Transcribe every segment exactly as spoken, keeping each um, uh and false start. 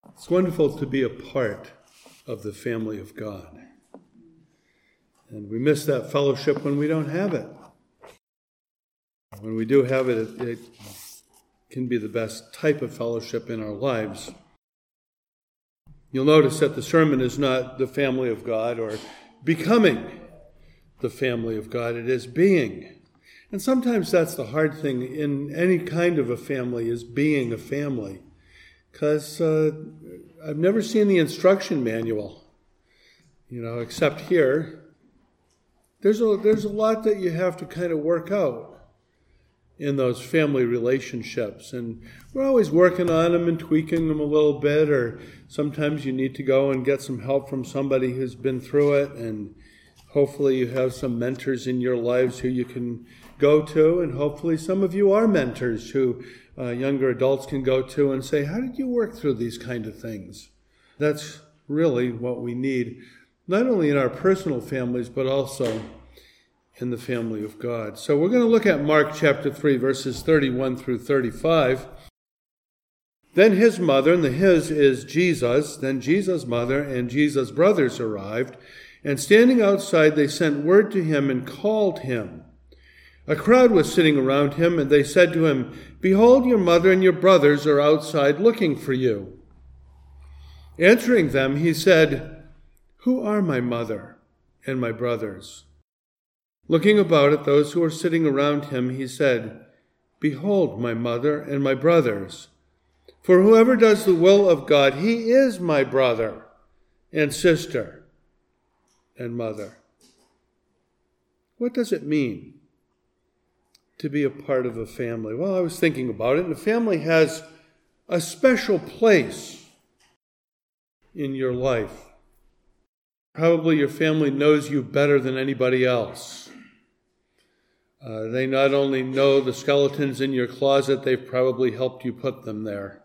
It's wonderful to be a part of the family of God. And we miss that fellowship when we don't have it. When we do have it, it, it can be the best type of fellowship in our lives. You'll notice that the sermon is not the family of God or becoming the family of God. It is being. And sometimes that's the hard thing in any kind of a family, is being a family. Because uh, I've never seen the instruction manual, you know, except here. There's a, there's a lot that you have to kind of work out in those family relationships. And we're always working on them and tweaking them a little bit, or sometimes you need to go and get some help from somebody who's been through it, and hopefully you have some mentors in your lives who you can go to, and hopefully some of you are mentors who uh, younger adults can go to and say, how did you work through these kind of things? That's really what we need, not only in our personal families, but also in the family of God. So we're going to look at Mark chapter three, verses thirty-one through thirty-five. Then his mother, and the his is Jesus, then Jesus' mother and Jesus' brothers arrived, and standing outside they sent word to him and called him. A crowd was sitting around him, and they said to him, Behold, your mother and your brothers are outside looking for you. Answering them, he said, Who are my mother and my brothers? Looking about at those who were sitting around him, he said, Behold, my mother and my brothers. For whoever does the will of God, he is my brother and sister and mother. What does it mean to be a part of a family? Well, I was thinking about it, and a family has a special place in your life. Probably your family knows you better than anybody else. Uh, they not only know the skeletons in your closet, they've probably helped you put them there.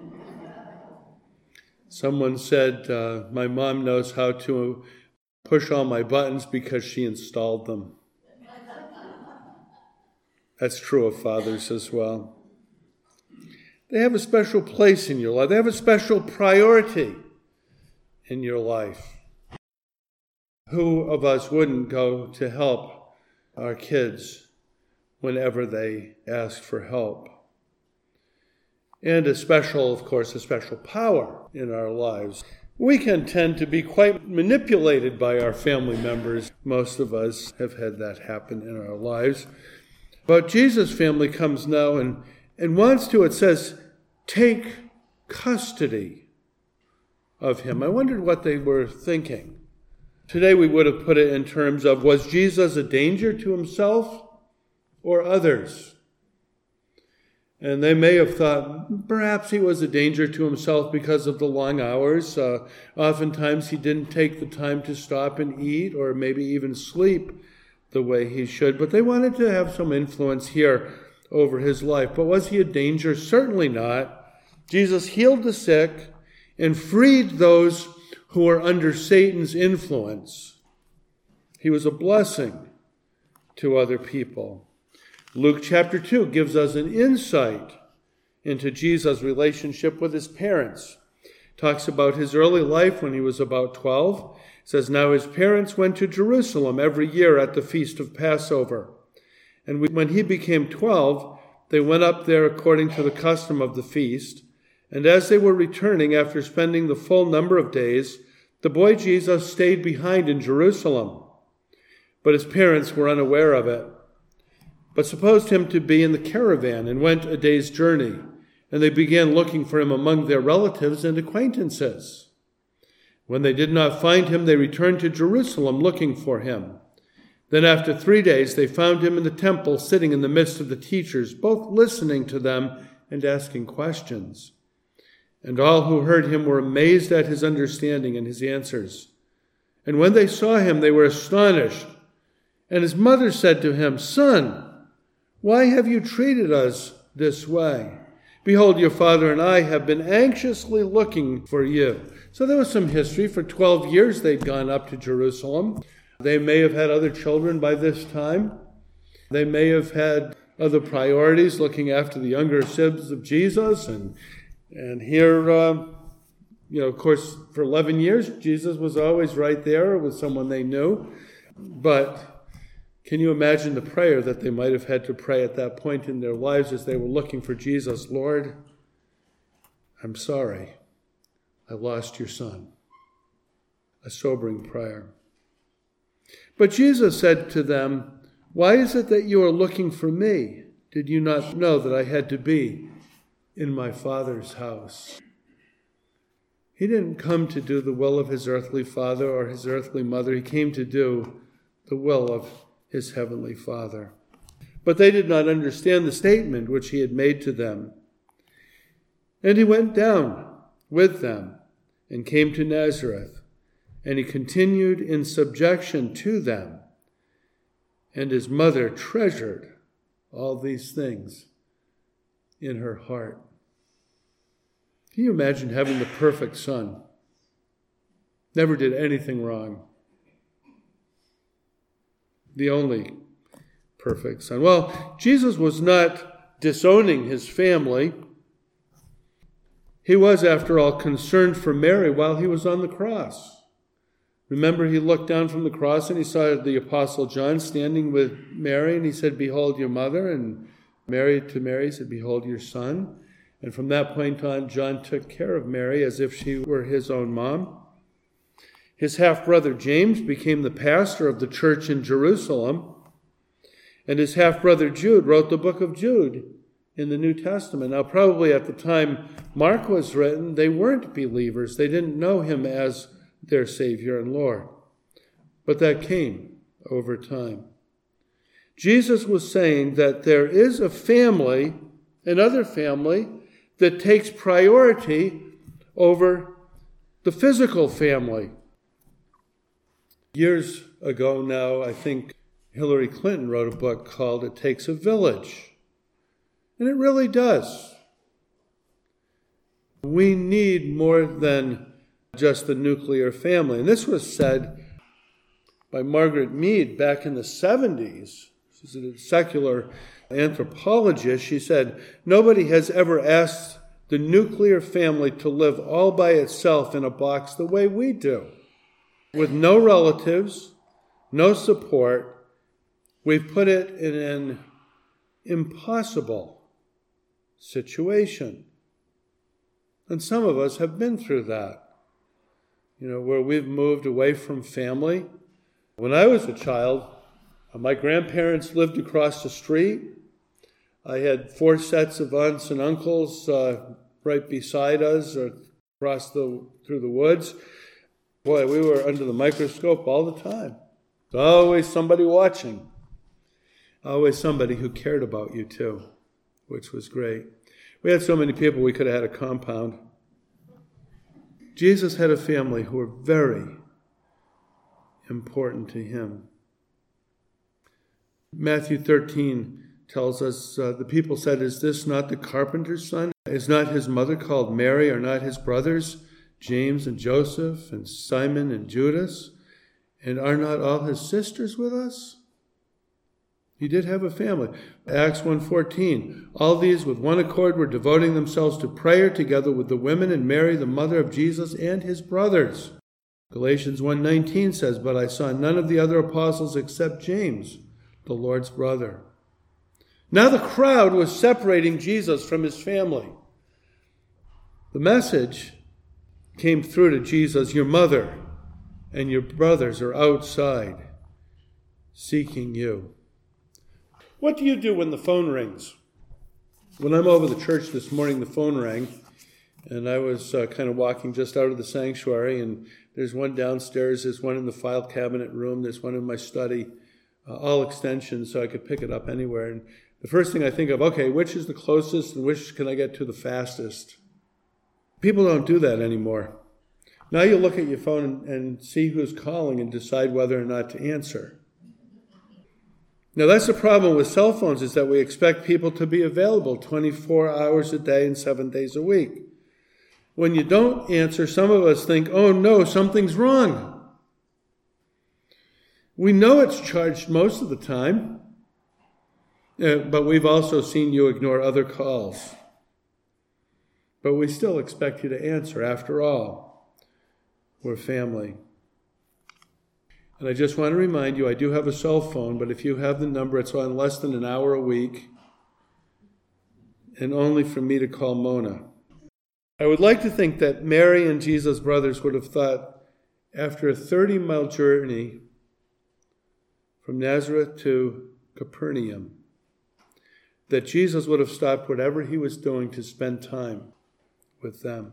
Someone said, uh, my mom knows how to push all my buttons because she installed them. That's true of fathers as well. They have a special place in your life. They have a special priority in your life. Who of us wouldn't go to help our kids whenever they ask for help? And a special, of course, a special power in our lives. We can tend to be quite manipulated by our family members. Most of us have had that happen in our lives. But Jesus' family comes now and, and wants to, it says, take custody of him. I wondered what they were thinking. Today we would have put it in terms of, was Jesus a danger to himself or others? And they may have thought perhaps he was a danger to himself because of the long hours. Uh, oftentimes he didn't take the time to stop and eat or maybe even sleep the way he should. But they wanted to have some influence here over his life. But was he a danger? Certainly not. Jesus healed the sick and freed those who were under Satan's influence. He was a blessing to other people. Luke chapter two gives us an insight into Jesus' relationship with his parents. Talks about his early life when he was about twelve. It says, Now his parents went to Jerusalem every year at the feast of Passover. And when he became twelve, they went up there according to the custom of the feast. And as they were returning after spending the full number of days, the boy Jesus stayed behind in Jerusalem. But his parents were unaware of it, but supposed him to be in the caravan and went a day's journey. And they began looking for him among their relatives and acquaintances. When they did not find him, they returned to Jerusalem looking for him. Then after three days, they found him in the temple, sitting in the midst of the teachers, both listening to them and asking questions. And all who heard him were amazed at his understanding and his answers. And when they saw him, they were astonished. And his mother said to him, Son, why have you treated us this way? Behold, your father and I have been anxiously looking for you. So there was some history. For twelve years they'd gone up to Jerusalem. They may have had other children by this time. They may have had other priorities, looking after the younger siblings of Jesus. And, and here uh, You know, of course, for eleven years, Jesus was always right there with someone they knew. But can you imagine the prayer that they might have had to pray at that point in their lives as they were looking for Jesus? Lord, I'm sorry. I lost your son. A sobering prayer. But Jesus said to them, why is it that you are looking for me? Did you not know that I had to be in my Father's house? He didn't come to do the will of his earthly father or his earthly mother. He came to do the will of his heavenly Father. But they did not understand the statement which he had made to them. And he went down with them and came to Nazareth, and he continued in subjection to them. And his mother treasured all these things in her heart. Can you imagine having the perfect son? Never did anything wrong. The only perfect son. Well, Jesus was not disowning his family. He was, after all, concerned for Mary while he was on the cross. Remember, he looked down from the cross and he saw the Apostle John standing with Mary, and he said, behold your mother. And Mary to Mary said, behold your son. And from that point on, John took care of Mary as if she were his own mom. His half-brother James became the pastor of the church in Jerusalem. And his half-brother Jude wrote the book of Jude in the New Testament. Now, probably at the time Mark was written, they weren't believers. They didn't know him as their Savior and Lord. But that came over time. Jesus was saying that there is a family, another family, that takes priority over the physical family. Years ago now, I think Hillary Clinton wrote a book called It Takes a Village. And it really does. We need more than just the nuclear family. And this was said by Margaret Mead back in the seventies. She's a secular anthropologist. She said, nobody has ever asked the nuclear family to live all by itself in a box the way we do. With no relatives, no support, we've put it in an impossible situation. And some of us have been through that. You know, where we've moved away from family. When I was a child, my grandparents lived across the street. I had four sets of aunts and uncles uh, right beside us or across the through the woods. Boy, we were under the microscope all the time. There's always somebody watching. Always somebody who cared about you too, which was great. We had so many people we could have had a compound. Jesus had a family who were very important to him. Matthew thirteen tells us, uh, the people said, is this not the carpenter's son? Is not his mother called Mary? Are not his brothers James and Joseph and Simon and Judas? And are not all his sisters with us? He did have a family. Acts one fourteen, all these with one accord were devoting themselves to prayer together with the women and Mary, the mother of Jesus, and his brothers. Galatians one nineteen says, but I saw none of the other apostles except James, the Lord's brother. Now the crowd was separating Jesus from his family. The message came through to Jesus, your mother and your brothers are outside seeking you. What do you do when the phone rings? When I'm over the church this morning, the phone rang, and I was uh, kind of walking just out of the sanctuary, and there's one downstairs, there's one in the file cabinet room, there's one in my study, uh, all extensions, so I could pick it up anywhere. And the first thing I think of, okay, which is the closest and which can I get to the fastest? People don't do that anymore. Now you look at your phone and, and see who's calling and decide whether or not to answer. Now that's the problem with cell phones, is that we expect people to be available twenty-four hours a day and seven days a week. When you don't answer, some of us think, oh no, something's wrong. We know it's charged most of the time, uh, but we've also seen you ignore other calls. But we still expect you to answer. After all, we're family. And I just want to remind you, I do have a cell phone, but if you have the number, it's on less than an hour a week, and only for me to call Mona. I would like to think that Mary and Jesus' brothers would have thought, after a thirty-mile journey from Nazareth to Capernaum, that Jesus would have stopped whatever he was doing to spend time with them.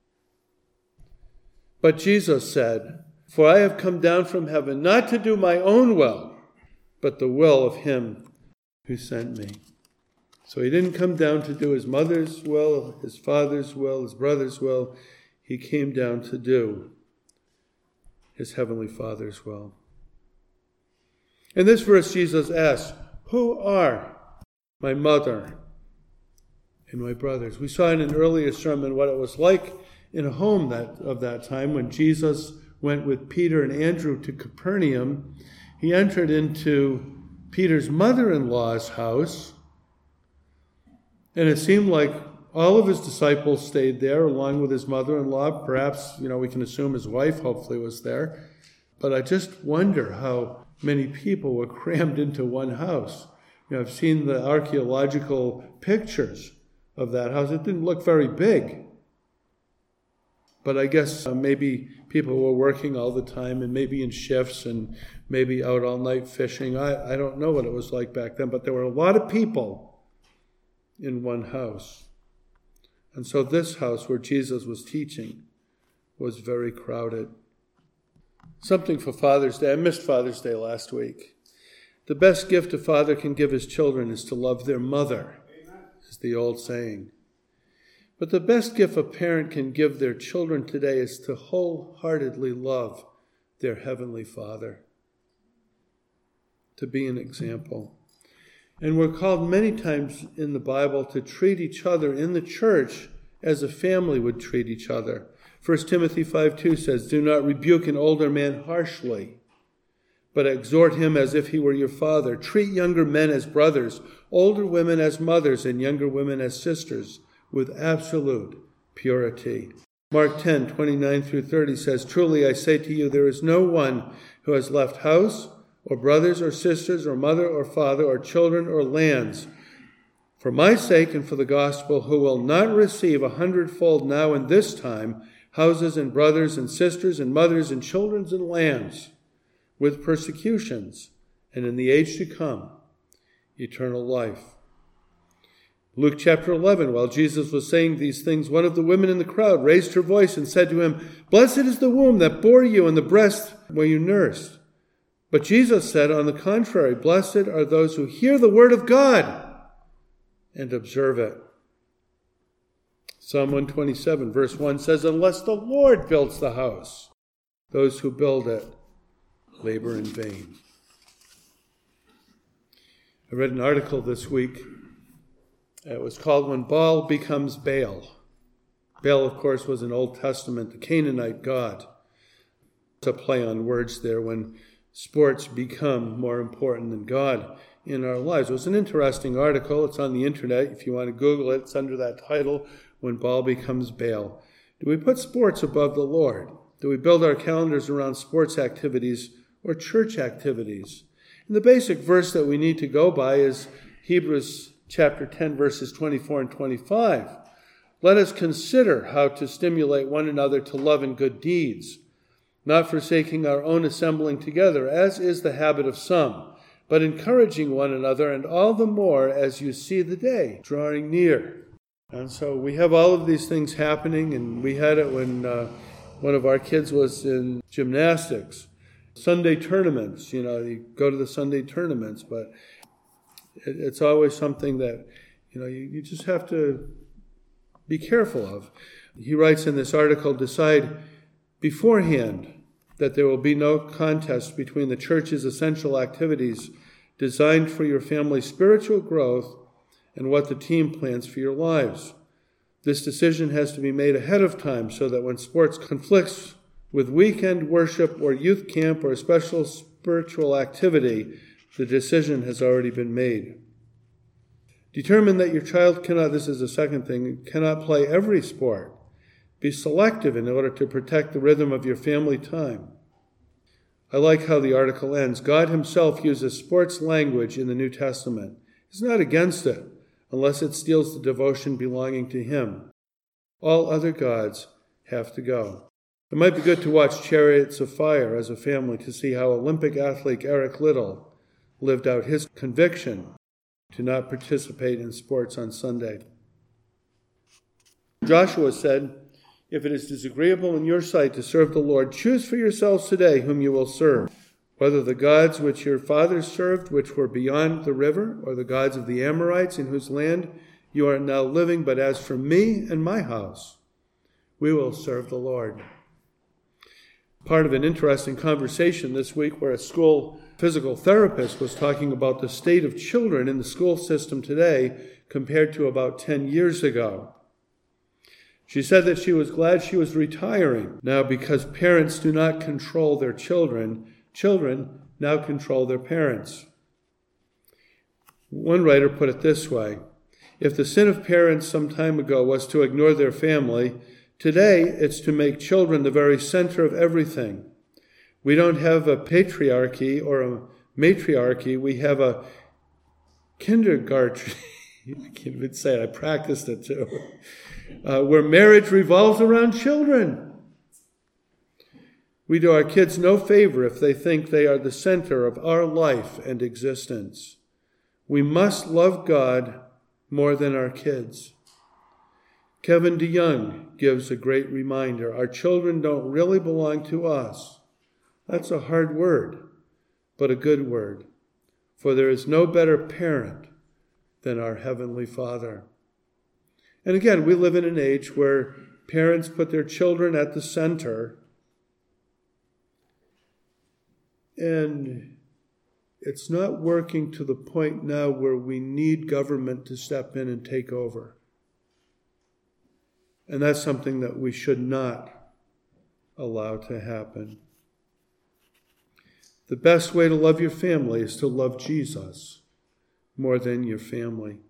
But Jesus said, "For I have come down from heaven, not to do my own will, but the will of him who sent me." So he didn't come down to do his mother's will, his father's will, his brother's will. He came down to do his heavenly Father's will. In this verse, Jesus asks, "Who are my mother and my brothers?" We saw in an earlier sermon what it was like in a home that of that time when Jesus went with Peter and Andrew to Capernaum. He entered into Peter's mother-in-law's house, and it seemed like all of his disciples stayed there along with his mother-in-law. Perhaps, you know, we can assume his wife hopefully was there. But I just wonder how many people were crammed into one house. You know, I've seen the archaeological pictures of that house. It didn't look very big. But I guess uh, maybe people were working all the time and maybe in shifts and maybe out all night fishing. I, I don't know what it was like back then, but there were a lot of people in one house. And so this house where Jesus was teaching was very crowded. Something for Father's Day. I missed Father's Day last week. The best gift a father can give his children is to love their mother, is the old saying. But the best gift a parent can give their children today is to wholeheartedly love their Heavenly Father, to be an example. And we're called many times in the Bible to treat each other in the church as a family would treat each other. First Timothy five two says, "Do not rebuke an older man harshly, but exhort him as if he were your father. Treat younger men as brothers, older women as mothers, and younger women as sisters, with absolute purity." Mark ten twenty-nine through thirty says, "Truly I say to you, there is no one who has left house or brothers or sisters or mother or father or children or lands for my sake and for the gospel, who will not receive a hundredfold now in this time houses and brothers and sisters and mothers and children and lands, with persecutions, and in the age to come, eternal life." Luke chapter eleven, while Jesus was saying these things, one of the women in the crowd raised her voice and said to him, "Blessed is the womb that bore you and the breast where you nursed." But Jesus said, on the contrary, "Blessed are those who hear the word of God and observe it." Psalm one twenty-seven, verse one says, "Unless the Lord builds the house, those who build it labor in vain." I read an article this week. It was called "When Baal Becomes Baal." Baal, of course, was an Old Testament, the Canaanite god. It's a play on words there, when sports become more important than God in our lives. It was an interesting article. It's on the internet. If you want to Google it, it's under that title, "When Baal Becomes Baal." Do we put sports above the Lord? Do we build our calendars around sports activities or church activities? And the basic verse that we need to go by is Hebrews chapter ten, verses twenty-four and twenty-five. "Let us consider how to stimulate one another to love and good deeds, not forsaking our own assembling together, as is the habit of some, but encouraging one another, and all the more as you see the day drawing near." And so we have all of these things happening, and we had it when uh, one of our kids was in gymnastics. Sunday tournaments, you know, you go to the Sunday tournaments, but it, it's always something that, you know, you, you just have to be careful of. He writes in this article, "Decide beforehand that there will be no contest between the church's essential activities designed for your family's spiritual growth and what the team plans for your lives. This decision has to be made ahead of time so that when sports conflicts with weekend worship or youth camp or a special spiritual activity, the decision has already been made." Determine that your child cannot, this is the second thing, cannot play every sport. Be selective in order to protect the rhythm of your family time. I like how the article ends. God himself uses sports language in the New Testament. He's not against it, unless it steals the devotion belonging to him. All other gods have to go. It might be good to watch Chariots of Fire as a family to see how Olympic athlete Eric Liddell lived out his conviction to not participate in sports on Sunday. Joshua said, if it is disagreeable in your sight to serve the Lord, choose for yourselves today whom you will serve, whether the gods which your fathers served, which were beyond the river, or the gods of the Amorites in whose land you are now living. But as for me and my house, we will serve the Lord. Part of an interesting conversation this week where a school physical therapist was talking about the state of children in the school system today compared to about ten years ago. She said that she was glad she was retiring now because parents do not control their children. Children now control their parents. One writer put it this way: if the sin of parents some time ago was to ignore their family, today it's to make children the very center of everything. We don't have a patriarchy or a matriarchy. We have a kindergarten. I can't even say it. I practiced it too. Uh, where marriage revolves around children. We do our kids no favor if they think they are the center of our life and existence. We must love God more than our kids. Kevin DeYoung gives a great reminder. Our children don't really belong to us. That's a hard word, but a good word. For there is no better parent than our Heavenly Father. And again, we live in an age where parents put their children at the center, and it's not working to the point now where we need government to step in and take over. And that's something that we should not allow to happen. The best way to love your family is to love Jesus more than your family.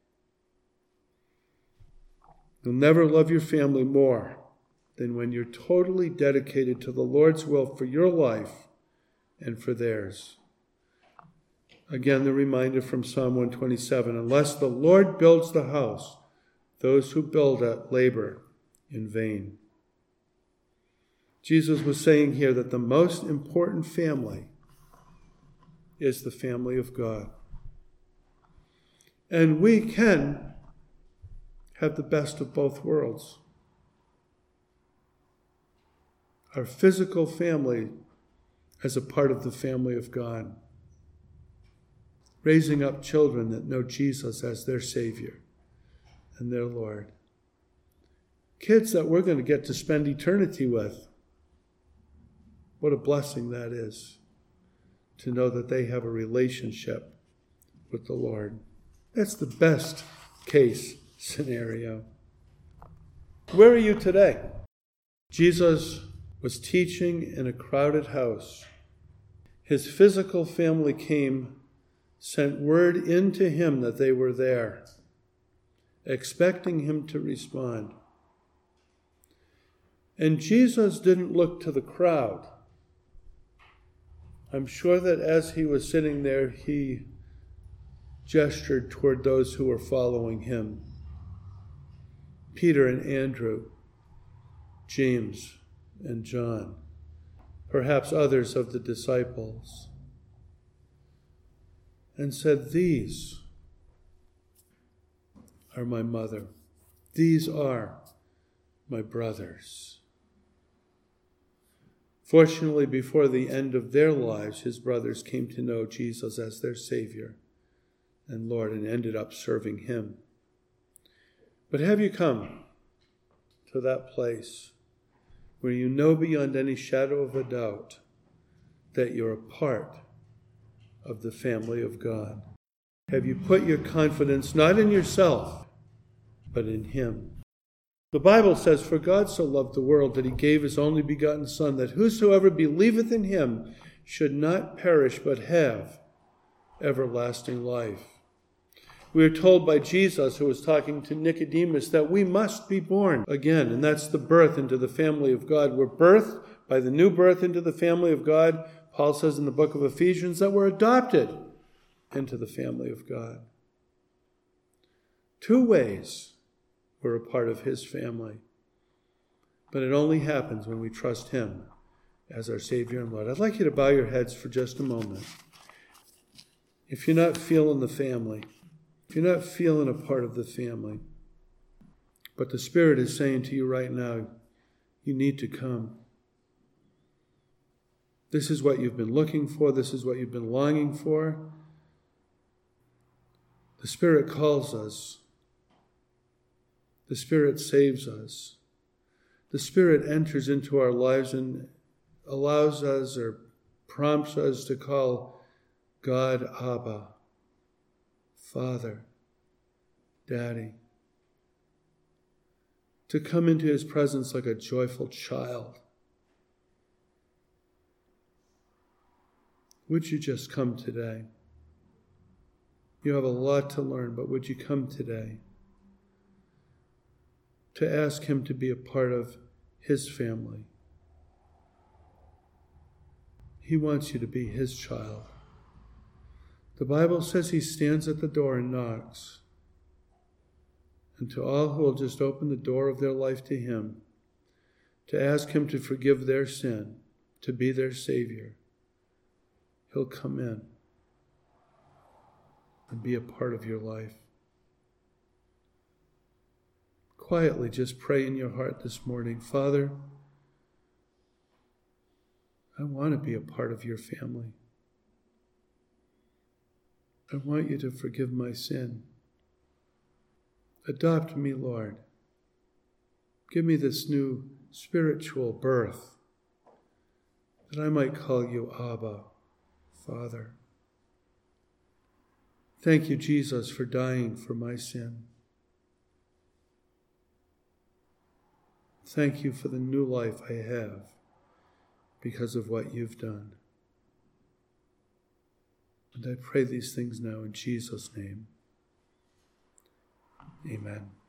You'll never love your family more than when you're totally dedicated to the Lord's will for your life and for theirs. Again, the reminder from Psalm one twenty-seven, unless the Lord builds the house, those who build it labor in vain. Jesus was saying here that the most important family is the family of God. And we can have the best of both worlds. Our physical family as a part of the family of God. Raising up children that know Jesus as their Savior and their Lord. Kids that we're going to get to spend eternity with. What a blessing that is, to know that they have a relationship with the Lord. That's the best case scenario. Where are you today? Jesus was teaching in a crowded house. His physical family came, sent word into him that they were there, expecting him to respond. And Jesus didn't look to the crowd. I'm sure that as he was sitting there, he gestured toward those who were following him. Peter and Andrew, James and John, perhaps others of the disciples, and said, these are my mother. These are my brothers. Fortunately, before the end of their lives, his brothers came to know Jesus as their Savior and Lord and ended up serving him. But have you come to that place where you know beyond any shadow of a doubt that you're a part of the family of God? Have you put your confidence not in yourself, but in him? The Bible says, for God so loved the world that he gave his only begotten Son, that whosoever believeth in him should not perish but have everlasting life. We are told by Jesus, who was talking to Nicodemus, that we must be born again, and that's the birth into the family of God. We're birthed by the new birth into the family of God. Paul says in the book of Ephesians that we're adopted into the family of God. Two ways we're a part of his family, but it only happens when we trust him as our Savior and Lord. I'd like you to bow your heads for just a moment. If you're not feeling the family, if you're not feeling a part of the family, but the Spirit is saying to you right now, you need to come. This is what you've been looking for. This is what you've been longing for. The Spirit calls us. The Spirit saves us. The Spirit enters into our lives and allows us or prompts us to call God Abba, Father, Daddy, to come into his presence like a joyful child. Would you just come today? You have a lot to learn, but would you come today to ask him to be a part of his family? He wants you to be his child. The Bible says he stands at the door and knocks. And to all who will just open the door of their life to him, to ask him to forgive their sin, to be their Savior, he'll come in and be a part of your life. Quietly just pray in your heart this morning, Father, I want to be a part of your family. I want you to forgive my sin. Adopt me, Lord. Give me this new spiritual birth that I might call you Abba, Father. Thank you, Jesus, for dying for my sin. Thank you for the new life I have because of what you've done. And I pray these things now in Jesus' name. Amen.